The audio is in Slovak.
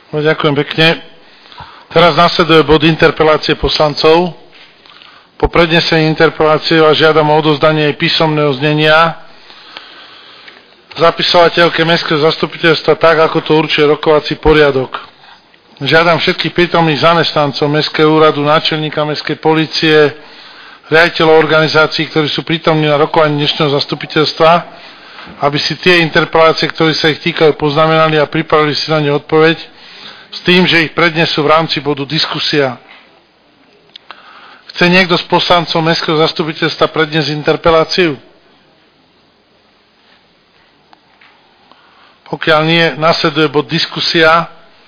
No, ďakujem pekne. Teraz nasleduje bod interpelácie poslancov. Po prednesení interpelácie vás žiadam o odozdanie písomného znenia zapisovateľke Mestského zastupiteľstva tak, ako to určuje rokovací poriadok. Žiadam všetkých prítomných zamestnancov Mestského úradu, náčelníka Mestskej polície, riaditeľov organizácií, ktorí sú prítomní na rokovaní dnešného zastupiteľstva, aby si tie interpelácie, ktoré sa ich týkajú, poznamenali a pripravili si na ne odpoveď, s tým, že ich prednesú v rámci bodu diskusia. Chce niekto z poslancov Mestského zastupiteľstva predniesť interpeláciu? Pokiaľ nie, nasleduje bod diskusia.